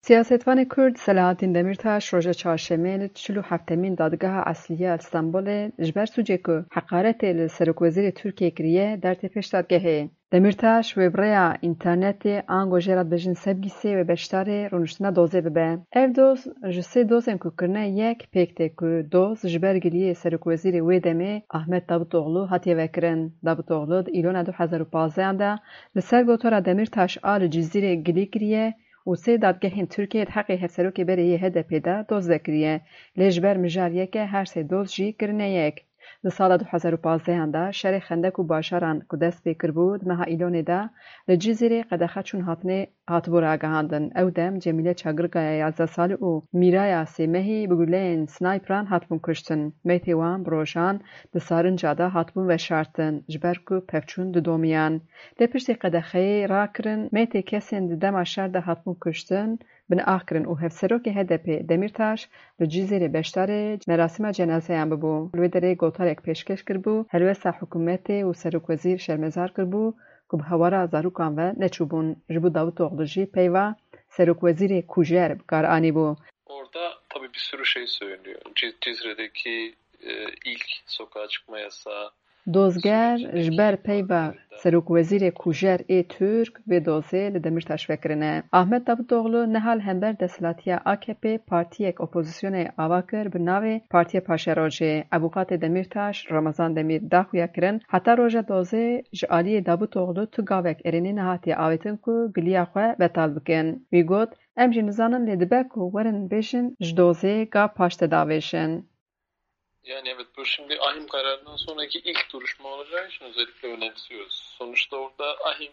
Siyasetvanê Kurd Selahattin Demirtaş roja çarşemê li 47mîn Dadgeha Eslî ya Stenbolê ji ber sûcê ku heqaretê li Serokwezîrê Tirkiyeyê kiriye dertê pêş dadgehê. Demirtaş wê bi rêya înternetê an gojê re dibêjin Sebgîsê wê beşdarê rûniştina dozê bibe. Ev doz ji sê dozên ku kirine yek pêk tê ku doz ji ber giliyê Serokwezîrê wê demê Ahmet Davutoglu hatiye vekirin. Davutoglu di îlona 2015 de li ser gotora Demirtaş a li Cizîrê gilî kiriye û sê dadgehên Tirkiyeyê di heqê hevserokê berê yê HDP de doz vekiriye. Lê ji ber mijar yekê her sê doz jî kirine yek. Di sala 2015 de şerê xendek û başaran ku dest pê kiribû di meha îlonê de li Cizîrê qedexe çûn hatibû ragihandin. Ew dem Cemîle Çagirgaya 11 salî û Mîraya sê mehî bi guleyên snayperan hatibûn kuştin. Mêtê wan bi rojan di Sarınca de hatibûn veşartin ji ber ku pevçûn didomiyan. Lê piştî qedexeyê rakirin mêtê kesên di dema şer de hatibûn kuştin biniaxkirin û hevserokê HDP Demirtaş li Cizîrê beşdarê merasîma cenazeyan bibû. Li wê derê gotarek pêşkêş kiribû, helwesta hikûmetê û Serokwezîr şermezar kiribû ku bi hewara zarokan ve neçûbûn. Ji bo Davutoglu jî peyva Serokwezîrê kujer bi kar anîbû. Orada tabii bir sürü şey söyleniyor. Cizre'deki ilk sokağa çıkma yasağı. Dozger ji ber peyva Serokwezîrê kujer ê Türk vê dozê li Demirtaş vekirine. Ahmet Davutoglu nehal hember desthilatîya AKP partiyek opozisyonê ava kir bi navê Partiya Paşerojê. Avuqatê Demirtaş, Ramazan Demîr daxuya kirin heta roja dozê ji aliyê Davutoglu tu gavek erênê nehatiye avêtin ku giliya xwe betal bikin. Wî got em jî nizanin lê dibe ku werin bêjin ji dozê gav paş te davêşin. Yani evet, bu şimdi ahim kararından sonraki ilk duruşma olacağı için özellikle önemsiyoruz. Sonuçta orada ahim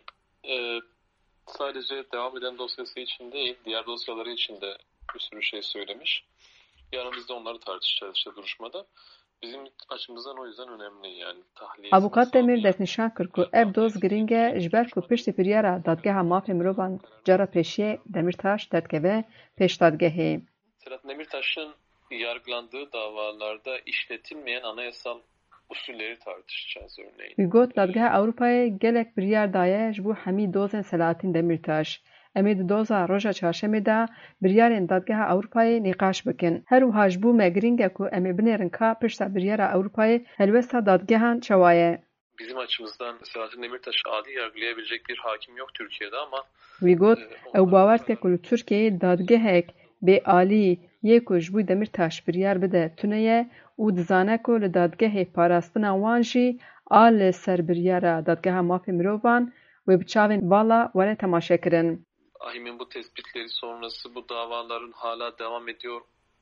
sadece devam eden dosyası için değil, diğer dosyaları için de bir sürü şey söylemiş. Yarın biz de onları tartışacağız işte duruşmada. Bizim açımızdan o yüzden önemli yani tahliye. Avukat Demir destnîşan kir ku ev doz giring e ji ber ku piştî biryara dadgeha mafê mirovan cara pêşiyê Demirtaş derdkeve pêş dadgehê. Selahattin Demirtaş'ın yargılandığı davalarda işletilmeyen anayasal usulleri tartışacağız örneğin. Wî got dadgeha Ewropayê gelek biryar daye ji bo hemî dozên Selahattin Demirtaş. Em ê di doza roja çarşemê de biryarên dadgeha Ewropayê nîqaş bikin. Her wiha ji bo me giring e ku em ê binêrin ka pişta biryara Ewropayê helwesta dadgehan çawa ye. Bizim açımızdan Selahattin Demirtaş'ı adil yargılayabilecek bir hakim yok Türkiye'de ama Wî got ew bawer dike ku li Tirkiyeyê dadgehek bê alî yê ku ji bo Demirtaş biryar bide tune ye û dizane ku li dadgehê parastina wan jî a li ser biryara dadgeha mafê mirovan wê bi çavên vala were temaşekirin. Ahim'in bu tespitleri sonrası bu davaların hala devam ediyor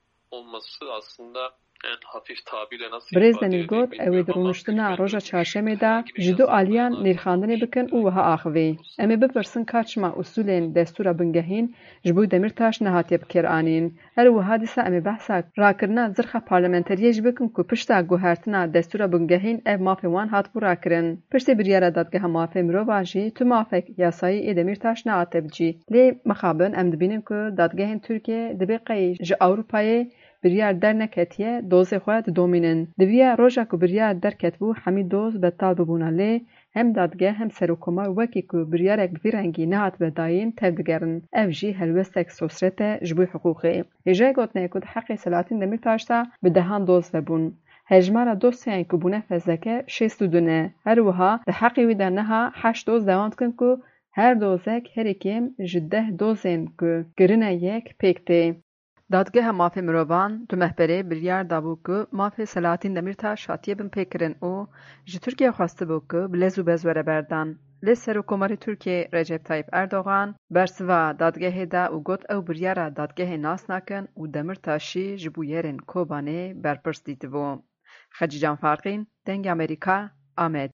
olması aslında en hafif tabirle nasıl Birêzenî got ew ê di rûniştina roja çarşemê de ji du aliyan nêrxandinê bikin û wiha axivî. Em ê bipirsin ka çima usûlên destûra bingehîn ji bo Demirtaş nehatiye bikêranîn. Her wiha dîsa em ê behsa rakirina zirxa parlamenteriyê jî bikin ku pişta guhertina destûra bingehîn ev mafê wan hatibû rakirin. Piştî biryara dadgeha mafê mirovan jî tu mafek yasayî ê Demirtaş nehate bicî. Lê mixabin em dibînin ku dadgehên Tirkiye dibe qey ji Ewropayê biryar derneketiye dozê xwe didomînin. Diviya roja ku biryar derketibû hemî doz betal bibûne lê hem dadgeh hem serokkomar wekî ku biryarek bi vî rengî nehatibe dayîn tev digerin. Ev jî helwestek sosret e ji bo hiqûqê. Hêja gotinê ku di heqê Selahattin Demirtaş de bi dehan doz vebûn. Hejmara dosyayên ku bûne fezleke 62 e. Her wiha di heqê wî de niha 8 doz dewan dikin ku her dozek herî kêm ji 10 dozên ku kirine yek pêk tê. Dadgeha mafê mirovan du mehberê biryar dabû ku mafê Selahattin Demirtaş hatiye bin pêkirin û ji Tirkiye xwestibû ku bi lez û bez were berdan. Lê Serokkomarê Tirkiye Recep Tayyip Erdogan bersiva dadgehê da û got ew biryara dadgehê nas nakin û Demirtaşî ji bo yerên Kobanê berpirs dîtibû. Xecî Canfarqîn, Dengê Amerîka, Amed.